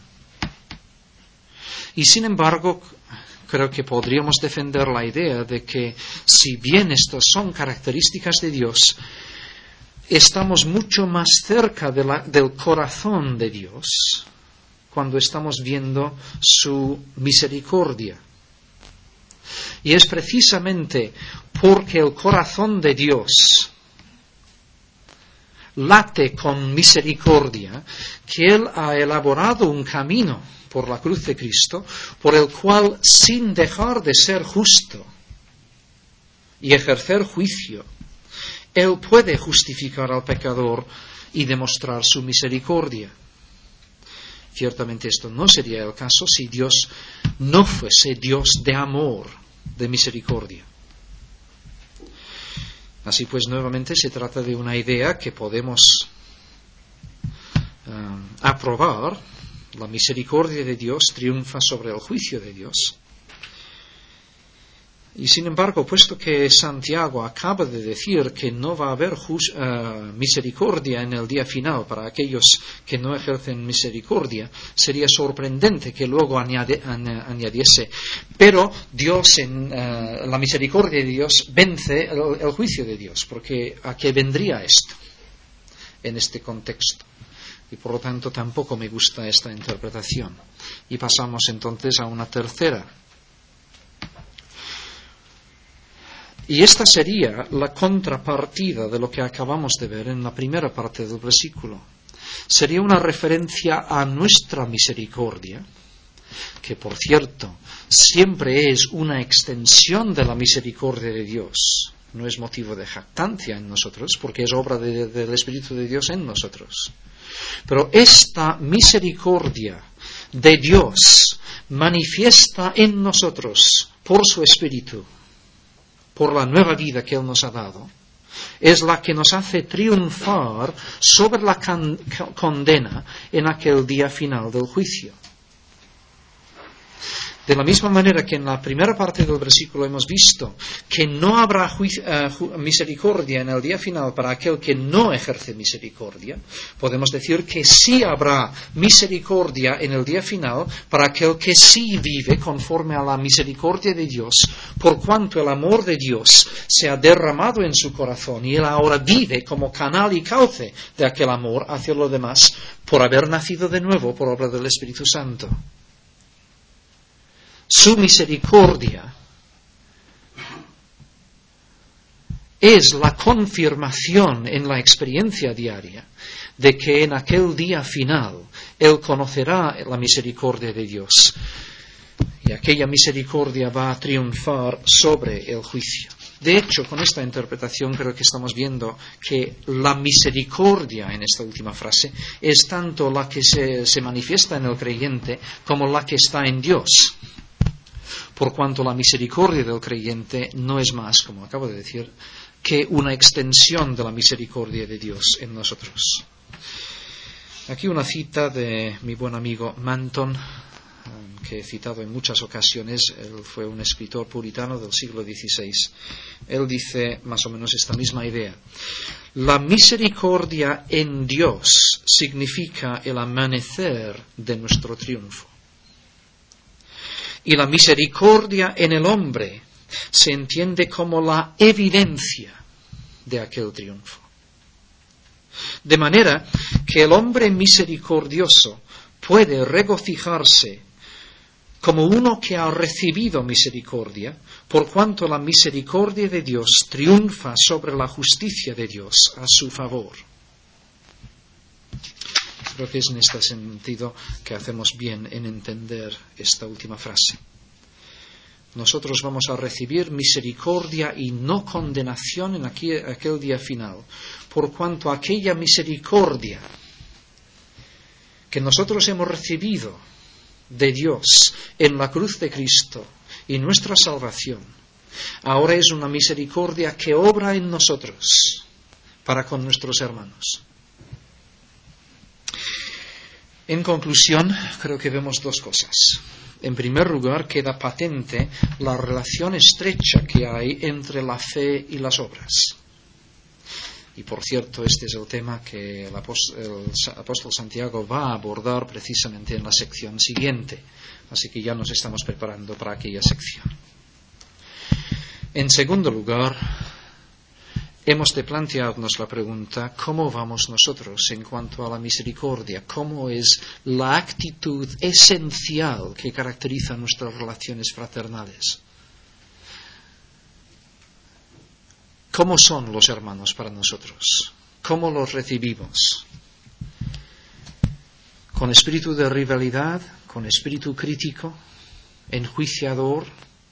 Y sin embargo, creo que podríamos defender la idea de que si bien estas son características de Dios, estamos mucho más cerca de la, del corazón de Dios cuando estamos viendo su misericordia. Y es precisamente porque el corazón de Dios late con misericordia que Él ha elaborado un camino por la cruz de Cristo, por el cual, sin dejar de ser justo y ejercer juicio, Él puede justificar al pecador y demostrar su misericordia. Ciertamente esto no sería el caso si Dios no fuese Dios de amor, de misericordia. Así pues, nuevamente se trata de una idea que podemos uh, aprobar. La misericordia de Dios triunfa sobre el juicio de Dios. Y sin embargo, puesto que Santiago acaba de decir que no va a haber just, uh, misericordia en el día final para aquellos que no ejercen misericordia, sería sorprendente que luego añade, añadiese, pero Dios en uh, la misericordia de Dios vence el, el juicio de Dios, porque ¿a qué vendría esto en este contexto? Y por lo tanto tampoco me gusta esta interpretación. Y pasamos entonces a una tercera. Y esta sería la contrapartida de lo que acabamos de ver en la primera parte del versículo. Sería una referencia a nuestra misericordia, que por cierto siempre es una extensión de la misericordia de Dios. No es motivo de jactancia en nosotros, porque es obra de, de, del Espíritu de Dios en nosotros. Pero esta misericordia de Dios manifiesta en nosotros por su Espíritu, por la nueva vida que Él nos ha dado, es la que nos hace triunfar sobre la can- condena en aquel día final del juicio. De la misma manera que en la primera parte del versículo hemos visto que no habrá juicio, uh, misericordia en el día final para aquel que no ejerce misericordia, podemos decir que sí habrá misericordia en el día final para aquel que sí vive conforme a la misericordia de Dios, por cuanto el amor de Dios se ha derramado en su corazón y él ahora vive como canal y cauce de aquel amor hacia los demás por haber nacido de nuevo por obra del Espíritu Santo. Su misericordia es la confirmación en la experiencia diaria de que en aquel día final Él conocerá la misericordia de Dios y aquella misericordia va a triunfar sobre el juicio. De hecho, con esta interpretación creo que estamos viendo que la misericordia en esta última frase es tanto la que se, se manifiesta en el creyente como la que está en Dios. Por cuanto la misericordia del creyente no es más, como acabo de decir, que una extensión de la misericordia de Dios en nosotros. Aquí una cita de mi buen amigo Manton, que he citado en muchas ocasiones. Él fue un escritor puritano del siglo dieciséis. Él dice más o menos esta misma idea. La misericordia en Dios significa el amanecer de nuestro triunfo. Y la misericordia en el hombre se entiende como la evidencia de aquel triunfo. De manera que el hombre misericordioso puede regocijarse como uno que ha recibido misericordia, por cuanto la misericordia de Dios triunfa sobre la justicia de Dios a su favor. Creo que es en este sentido que hacemos bien en entender esta última frase. Nosotros vamos a recibir misericordia y no condenación en aquel, aquel día final, por cuanto aquella misericordia que nosotros hemos recibido de Dios en la cruz de Cristo y nuestra salvación, ahora es una misericordia que obra en nosotros para con nuestros hermanos. En conclusión, creo que vemos dos cosas. En primer lugar, queda patente la relación estrecha que hay entre la fe y las obras. Y por cierto, este es el tema que el apóstol, el apóstol Santiago va a abordar precisamente en la sección siguiente. Así que ya nos estamos preparando para aquella sección. En segundo lugar, hemos de plantearnos la pregunta, ¿cómo vamos nosotros en cuanto a la misericordia? ¿Cómo es la actitud esencial que caracteriza nuestras relaciones fraternales? ¿Cómo son los hermanos para nosotros? ¿Cómo los recibimos? ¿Con espíritu de rivalidad? ¿Con espíritu crítico? ¿Enjuiciador?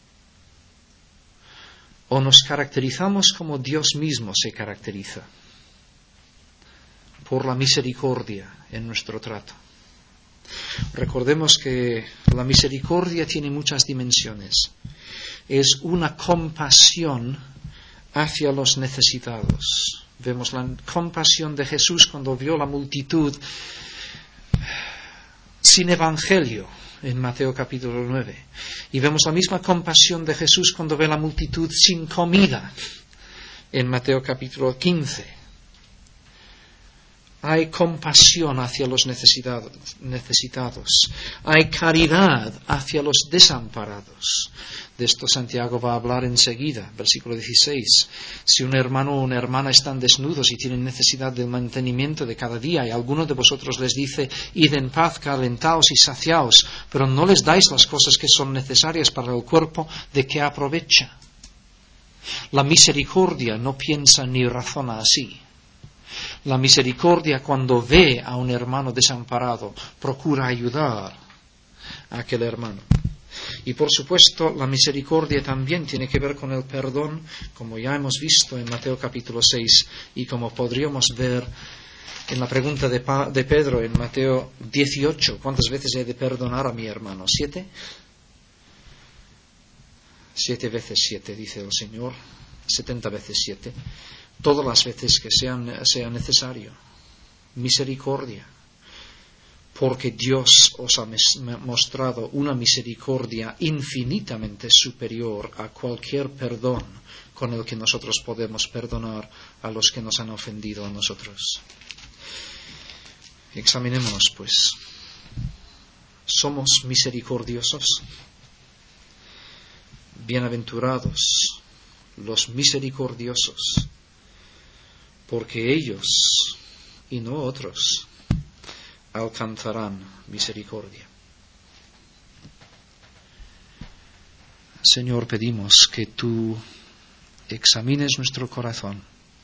¿O nos caracterizamos como Dios mismo se caracteriza? Por la misericordia en nuestro trato. Recordemos que la misericordia tiene muchas dimensiones. Es una compasión hacia los necesitados. Vemos la compasión de Jesús cuando vio la multitud sin evangelio en Mateo capítulo nueve. Y vemos la misma compasión de Jesús cuando ve la multitud sin comida en Mateo capítulo quince. Hay compasión hacia los necesitados, necesitados. Hay caridad hacia los desamparados. De esto Santiago va a hablar enseguida, versículo dieciséis. Si un hermano o una hermana están desnudos y tienen necesidad del mantenimiento de cada día, y alguno de vosotros les dice, id en paz, calentaos y saciaos, pero no les dais las cosas que son necesarias para el cuerpo, ¿de qué aprovecha? La misericordia no piensa ni razona así. La misericordia, cuando ve a un hermano desamparado, procura ayudar a aquel hermano. Y por supuesto, la misericordia también tiene que ver con el perdón, como ya hemos visto en Mateo capítulo seis, y como podríamos ver en la pregunta de, pa- de Pedro en Mateo dieciocho. ¿Cuántas veces he de perdonar a mi hermano? ¿Siete? Siete veces siete, dice el Señor. Setenta veces siete. todas las veces que sea, sea necesario. Misericordia, porque Dios os ha mostrado una misericordia infinitamente superior a cualquier perdón con el que nosotros podemos perdonar a los que nos han ofendido a nosotros. Examinémonos, pues. ¿Somos misericordiosos? Bienaventurados los misericordiosos, porque ellos, y no otros, alcanzarán misericordia. Señor, pedimos que tú examines nuestro corazón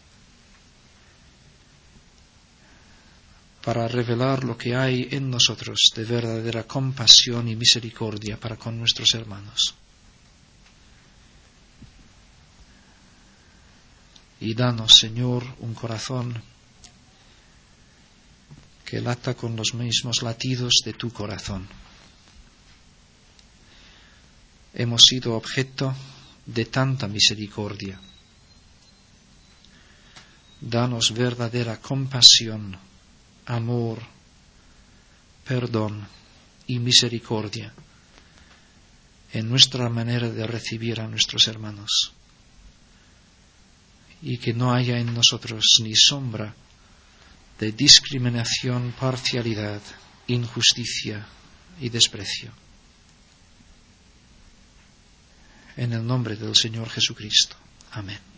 para revelar lo que hay en nosotros de verdadera compasión y misericordia para con nuestros hermanos. Y danos, Señor, un corazón que lata con los mismos latidos de tu corazón. Hemos sido objeto de tanta misericordia. Danos verdadera compasión, amor, perdón y misericordia en nuestra manera de recibir a nuestros hermanos, y que no haya en nosotros ni sombra de discriminación, parcialidad, injusticia y desprecio. En el nombre del Señor Jesucristo. Amén.